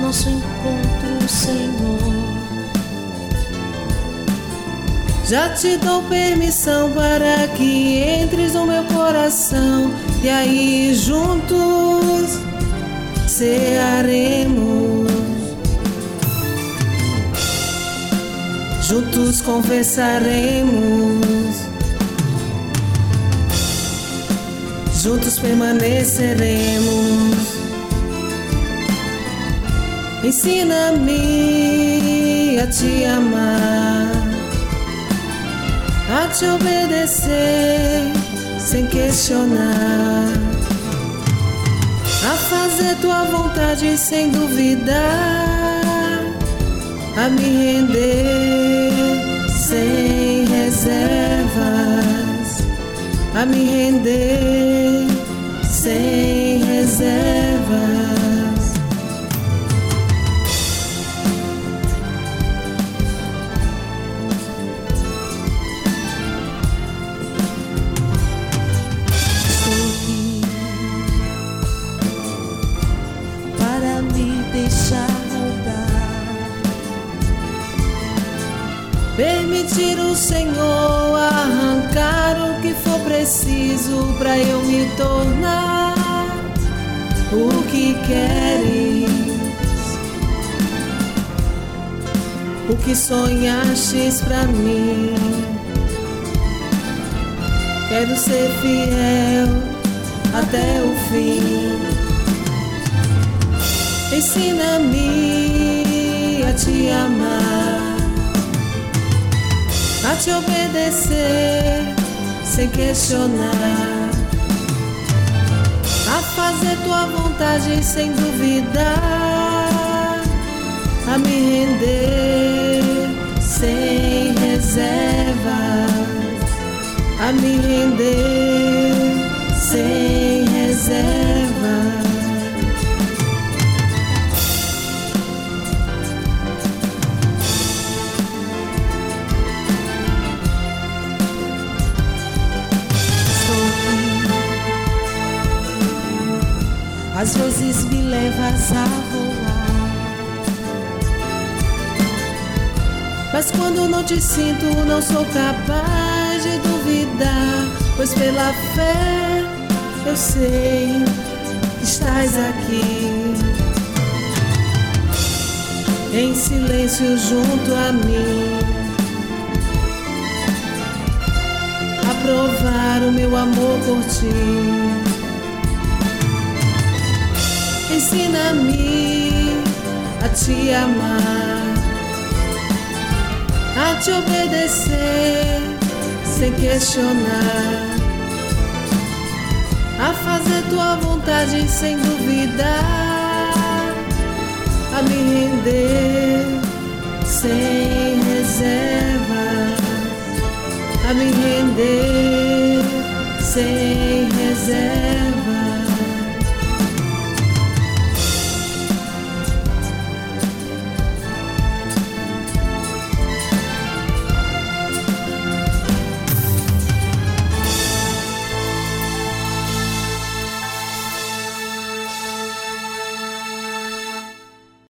nosso encontro, Senhor. Já te dou permissão para que entres no meu coração, e aí juntos cearemos, juntos conversaremos, juntos permaneceremos. Ensina-me a te amar, a te obedecer sem questionar, a fazer tua vontade sem duvidar, a me render sem reservas, a me render sem reservas. Permitir o Senhor arrancar o que for preciso para eu me tornar o que queres, o que sonhastes para mim. Quero ser fiel até o fim. Ensina-me a te amar, a te obedecer sem questionar, a fazer tua vontade sem duvidar, a me render sem reservas, a me render sem reservas. Às vezes me levas a voar, mas quando não te sinto, não sou capaz de duvidar, pois pela fé eu sei que estás aqui, em silêncio junto a mim, a provar o meu amor por ti. Ensina-me a te amar, a te obedecer sem questionar, a fazer tua vontade sem duvidar, a me render sem reservas, a me render sem reservas.